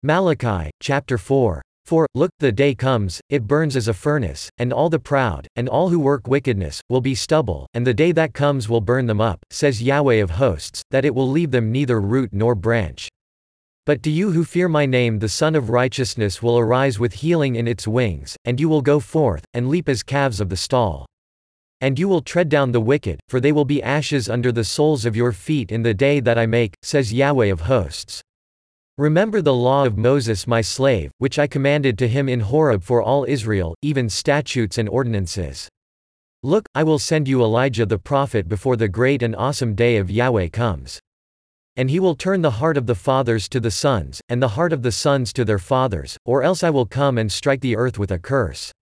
Malachi, chapter 4. For, look, the day comes, it burns as a furnace, and all the proud, and all who work wickedness, will be stubble, and the day that comes will burn them up, says Yahweh of hosts, that it will leave them neither root nor branch. But to you who fear my name the Sun of Righteousness will arise with healing in its wings, and you will go forth, and leap as calves of the stall. And you will tread down the wicked, for they will be ashes under the soles of your feet in the day that I make, says Yahweh of hosts. Remember the law of Moses my slave, which I commanded to him in Horeb for all Israel, even statutes and ordinances. Look, I will send you Elijah the prophet before the great and awesome day of Yahweh comes. And he will turn the heart of the fathers to the sons, and the heart of the sons to their fathers, or else I will come and strike the earth with a curse.